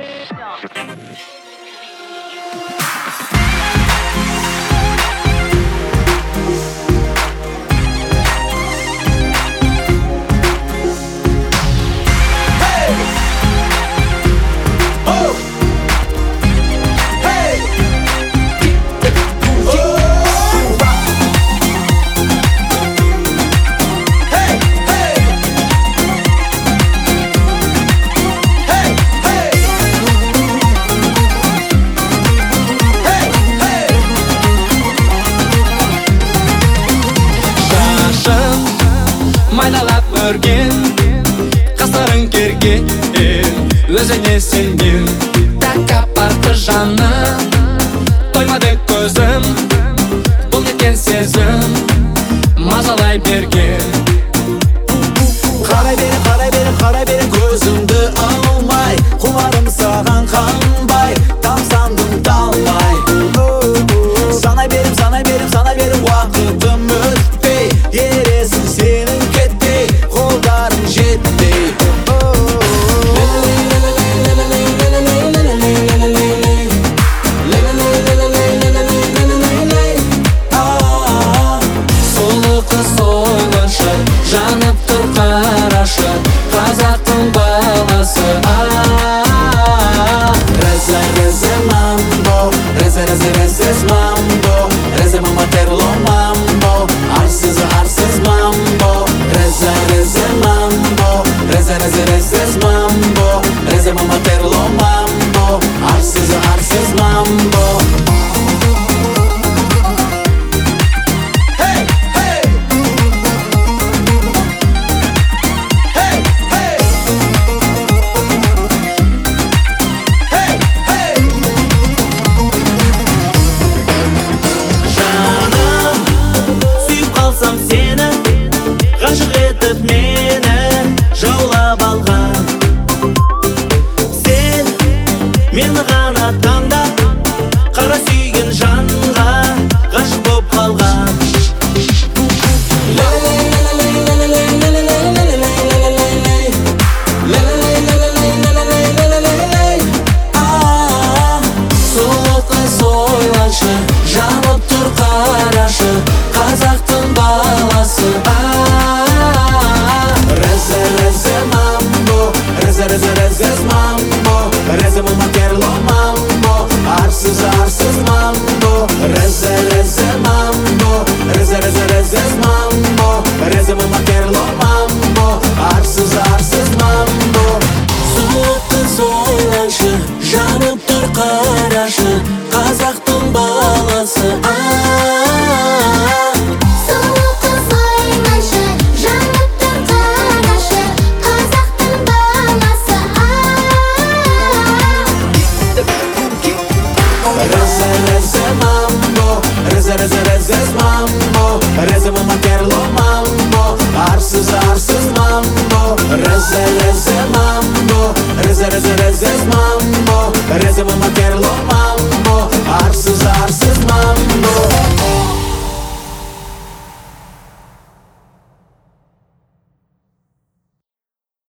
Майлалап өрген қастарың керген өзіңе сенген тәкаппар жаны тоймады көзім бұл неткен сезім мазалай берген Қарай берем көзімді алмай құмарым саған қанбай тамсандым талмай Санай берем уақытым өтпей ересің сенің кетпей қолдарың жетпей Сұлу қыз ойлашы жанып тұр қарашы қазақтың баласы Reze mambo, reze mambo Reze mama terlo mambo Arsız mambo Reze mambo Reze mambo Reze mama terlo mambo Arsız mambo Hey, hey Hey, hey Hey, hey Жаным, сүйіп қалсам сені ғашық етіп мені жаулап алған Сен мені ғана таңда қара сүйген жанға ғашық боп қалған Сұлу қыз ойлашы жанып тұр қарашы қазақтың баласы Reze mambo Reze mambo Reze mama terlo mambo Arsız mambo Reze